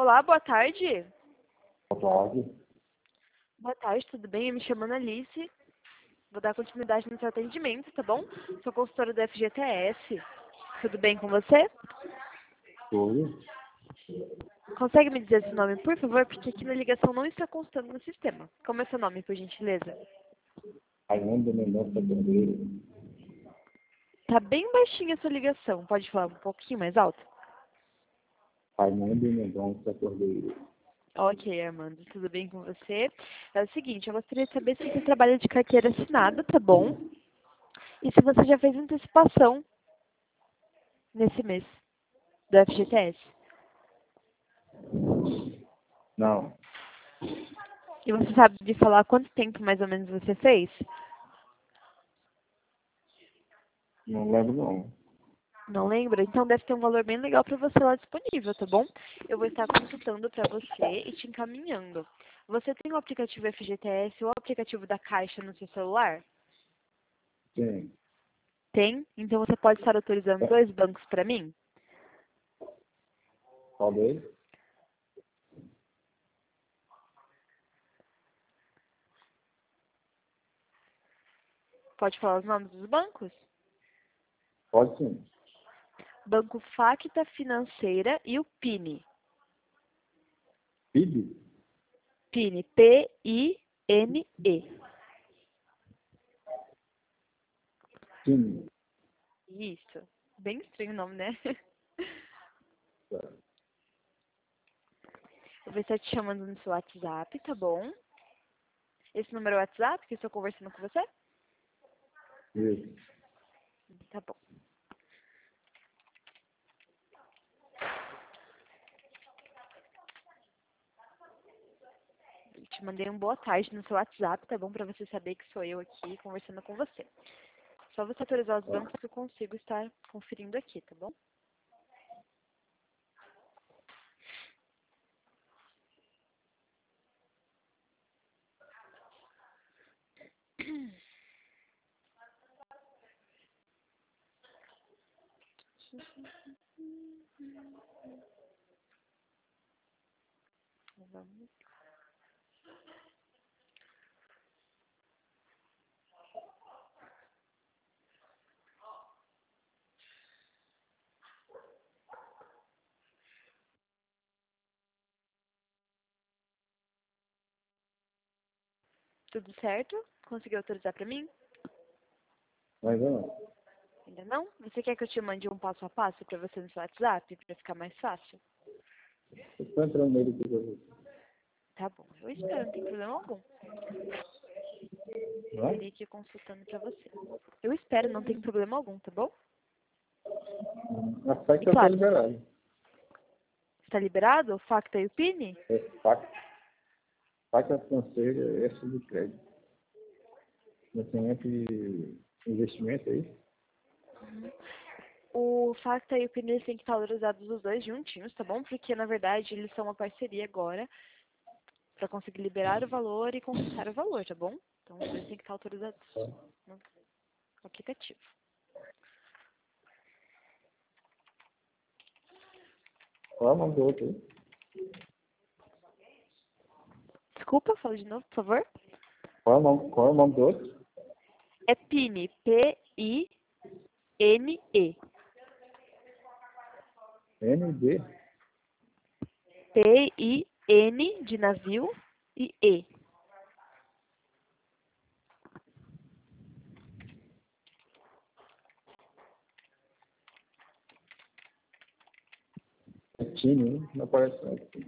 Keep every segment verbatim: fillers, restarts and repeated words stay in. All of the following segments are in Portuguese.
Olá, boa tarde. Boa tarde. Boa tarde, tudo bem? Eu me chamo Alice. Vou dar continuidade no seu atendimento, tá bom? Sou consultora do F G T S. Tudo bem com você? Tudo. Consegue me dizer seu nome, por favor? Porque aqui na ligação não está constando no sistema. Como é seu nome, por gentileza? Raimundo Mendonça Cordeiro. Tá bem baixinha a sua ligação. Pode falar um pouquinho mais alto? Raimundo Mendonça Cordeiro. Ok, Armando, tudo bem com você? É o seguinte, eu gostaria de saber se você trabalha de carteira assinada, tá bom? E se você já fez antecipação nesse mês do F G T S. Não, E você sabe de falar quanto tempo mais ou menos você fez? não lembro não. Não lembra? Então deve ter um valor bem legal para você lá disponível, tá bom? Eu vou estar consultando para você e te encaminhando. Você tem o aplicativo F G T S ou o aplicativo da Caixa no seu celular? Sim. Tem? Então você pode estar autorizando dois bancos para mim? Talvez. Pode falar os nomes dos bancos? Pode sim. Banco Facta Financeira e o Pini. Pide? Pini, P I N E. Sim. Isso. Bem estranho o nome, né? Certo. Eu vou estar te chamando no seu WhatsApp, tá bom? Esse número é o WhatsApp que eu estou conversando com você? Isso. Tá bom. Eu te mandei um boa tarde no seu WhatsApp, tá bom? Pra você saber que sou eu aqui conversando com você. Só você autorizar os bancos que eu consigo estar conferindo aqui, tá bom? Vamos. Tudo certo? Conseguiu autorizar pra mim? Mas não. Ainda não? Você quer que eu te mande um passo a passo pra você no seu WhatsApp, pra ficar mais fácil? Eu estou entrando nele aqui pra ver. Tá bom, eu espero, não tem problema algum. Não Estarei aqui consultando pra você. Eu espero, não tem problema algum, tá bom? é? A faca E eu estou claro, liberado. está liberado o Facta e o Pini? É faca. Faca financeira, essa de crédito. Financiamento e investimento aí. O Facta e o Pini eles têm que estar autorizados os dois juntinhos, tá bom? Porque, na verdade, eles são uma parceria agora para conseguir liberar o valor e conquistar o valor, tá bom? Então, os dois têm que estar autorizados no aplicativo. Qual é o nome do outro aí? Desculpa, fala de novo, por favor. Qual é o nome, qual é o nome do outro? É Pini, P I N E. N D. P I N de navio e E. É Tini, hein? Não aparece aqui.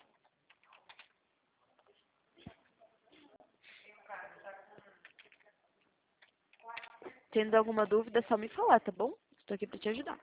Tendo alguma dúvida, é só me falar, tá bom? Estou aqui para te ajudar.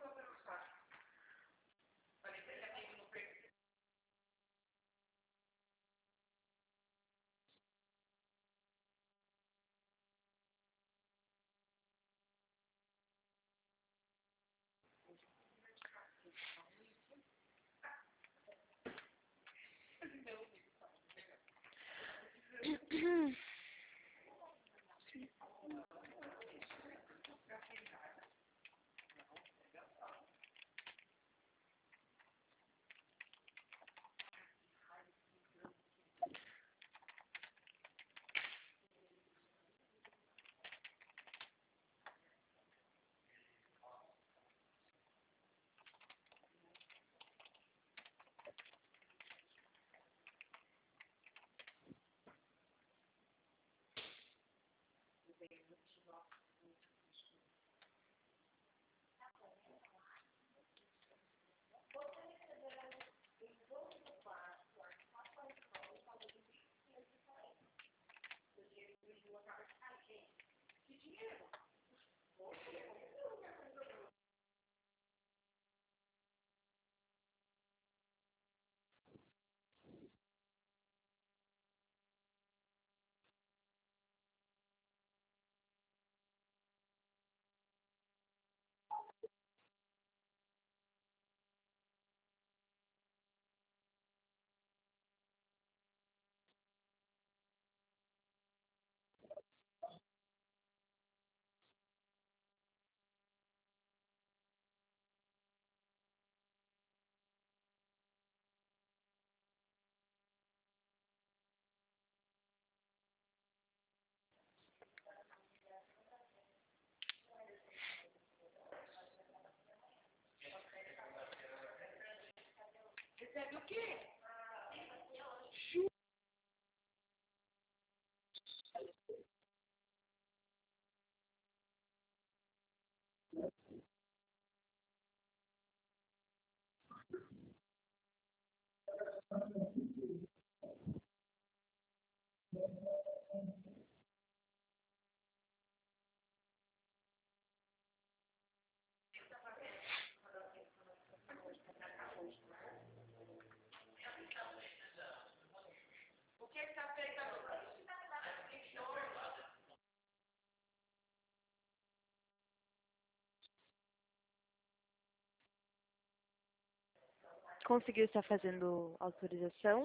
Conseguiu estar fazendo autorização?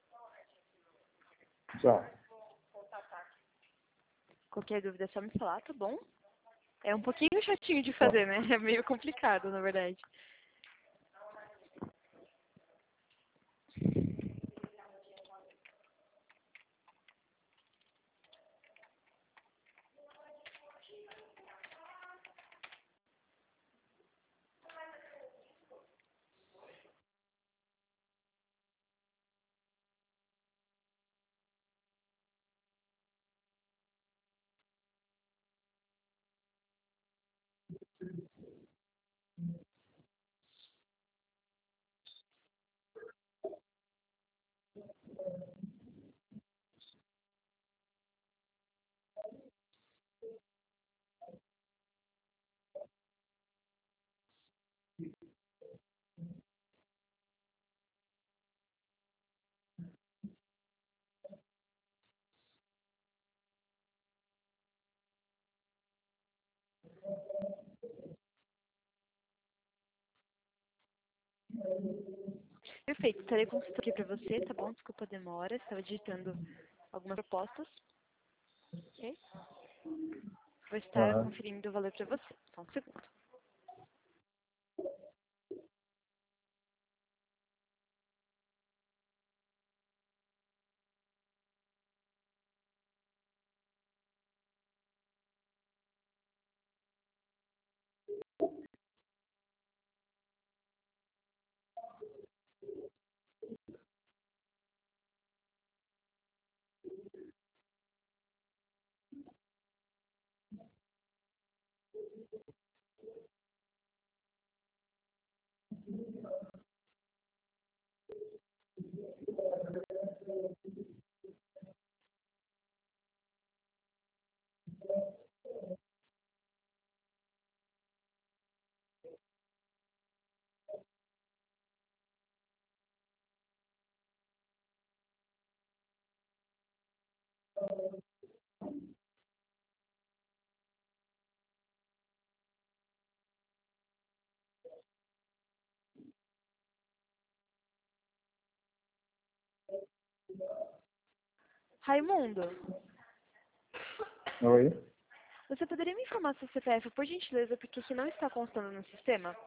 Já. Qualquer dúvida é só me falar, tá bom? É um pouquinho chatinho de Tá. fazer, né? É meio complicado, na verdade. Perfeito, estarei consultando aqui para você, tá bom? Desculpa a demora, estava digitando algumas propostas. Ok? Vou estar Aham. conferindo o valor para você. Só um segundo. Raimundo, Oi? você poderia me informar seu C P F, por gentileza, porque aqui não está constando no sistema?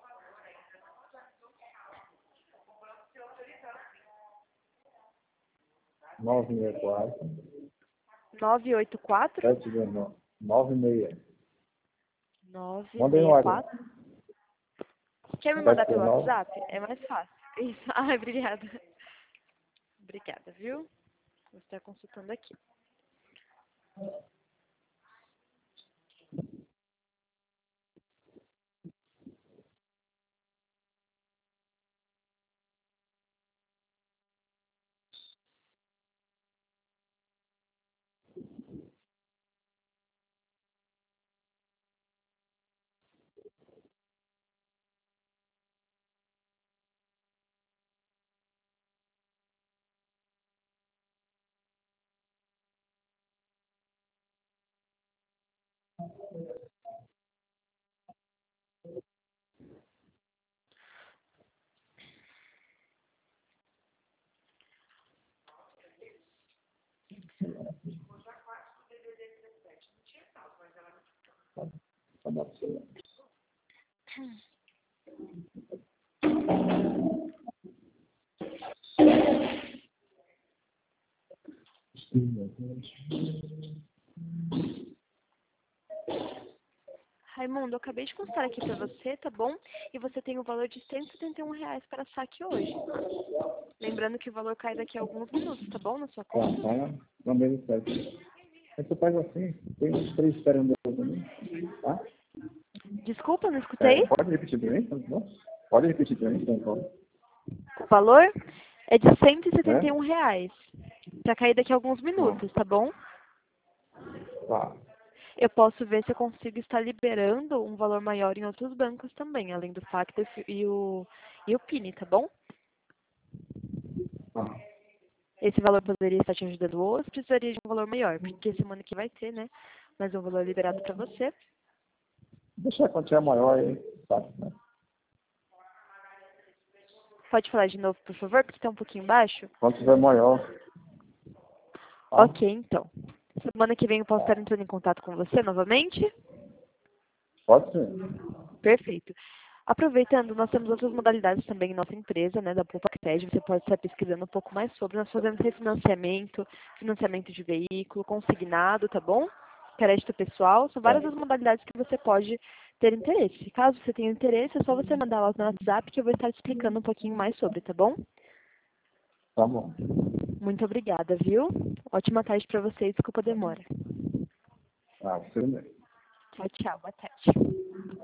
nove seis quatro, nove oito quatro, sete nove, nove seis. nove Mandei no seis WhatsApp. quatro. Quer me mandar sete pelo nove. WhatsApp? É mais fácil. Isso. Ah, obrigada. Obrigada, viu? Vou estar consultando aqui. Tá bom. Raimundo, eu acabei de constar aqui para você, tá bom? E você tem o valor de cento e setenta e um reais para saque hoje. Lembrando que o valor cai daqui a alguns minutos, tá bom? Na sua Tá, conta. tá na mesa certa. Aí você faz assim, tem uns três esperando eu também, tá? Desculpa, não É, escutei. pode repetir para mim, não? Pode repetir para mim, então, Paulo. O valor é de cento e setenta e É? um reais. Para cair daqui a alguns Não. minutos, tá bom? Tá. Eu posso ver se eu consigo estar liberando um valor maior em outros bancos também, além do Factor e o, e o Pini, tá bom? Tá. Esse valor poderia estar te ajudando hoje, precisaria de um valor maior, porque semana que vai ter, né? Mais um valor liberado para você. Deixa a quantia maior aí, tá, né? Pode falar de novo, por favor, porque está um pouquinho baixo? Quanto tiver maior, tá? Ok, então. Semana que vem eu posso estar entrando em contato com você novamente? Pode ser. Perfeito. Aproveitando, nós temos outras modalidades também em nossa empresa, né, da PoupaCred. Você pode estar pesquisando um pouco mais sobre. Nós fazemos refinanciamento, financiamento de veículo, consignado, tá bom? Crédito pessoal. São várias Tá. as modalidades que você pode ter interesse. Caso você tenha interesse, é só você mandar lá no WhatsApp que eu vou estar te explicando um pouquinho mais sobre, tá bom? Tá bom. Muito obrigada, viu? Ótima tarde para você. Desculpa a demora. Ah, você mesmo. Tchau, tchau. Boa tarde.